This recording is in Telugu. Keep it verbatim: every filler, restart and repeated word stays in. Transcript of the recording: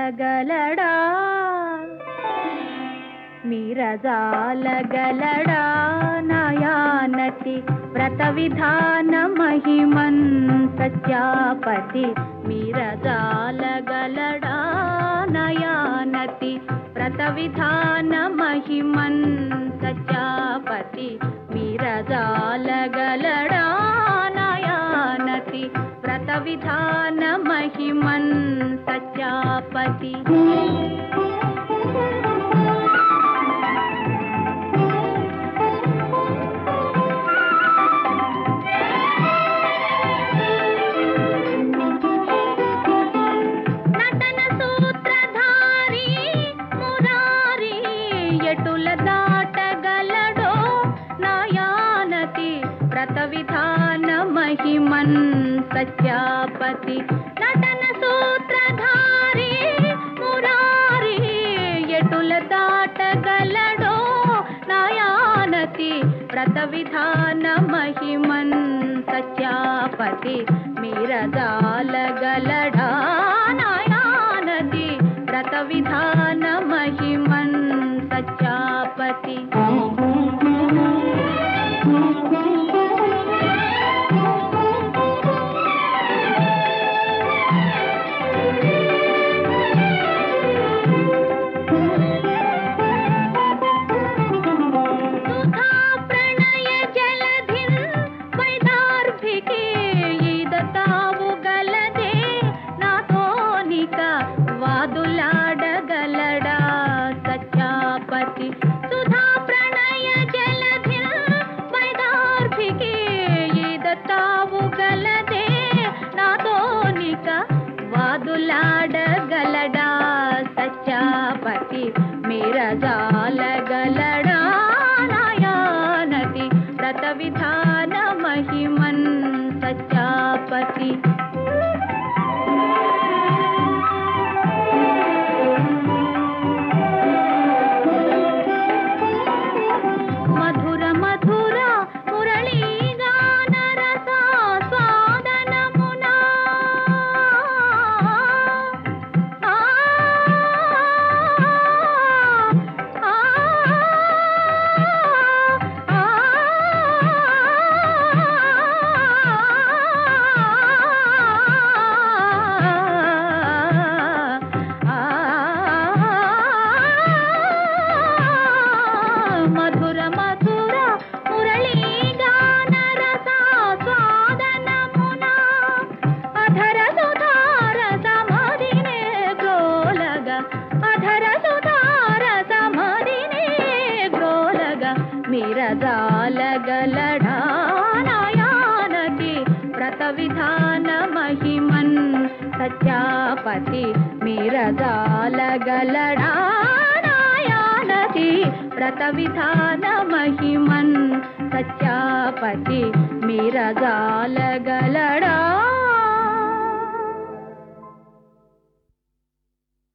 మీరజాలగలడా మీరజాలగలడా నయానతి వ్రత విధాన మహిమన్ సత్యాపతి మీరజాలగలడా నయానతి వ్రత విధాన మహిమన్ సత్యాపతి మీరజాలగలడా నయానతి వ్రత విధాన మహిమన్ సత్యాపతి వ్రత విధాన మహిమన్ సత్యాపతి నటన సూత్రధారి మురారి ఎటుల దాటగలడో నయానతి వ్రత విధాన మహిమన్ సత్యాపతి మీరజాలగలడా నయానతి వ్రత విధాన మహిమన్ సత్యాపతి వాదులాడగలడా సత్యాపతి సుధా ప్రణయ జలధి వైదార్భికి ఈదతావు గలదే నాతోనిక వాదులాడగలడా సత్యాపతి మీరజాలగలడా నయానతి వ్రత విధాన మహిమన్ సత్యాపతి మధుర మధుర మురళీగాన రసాస్వాదనమున అధర సుధార సమధినే గ్రోలగ అధర సుధార సమధినే గ్రోలగ మీరజాలగలడా నయానతి వ్రత విధాన మహిమన్ సత్యాపతి మీరజాలగలడా వ్రత విధాన మహిమన్ సత్యాపతి మీరజాలగలడా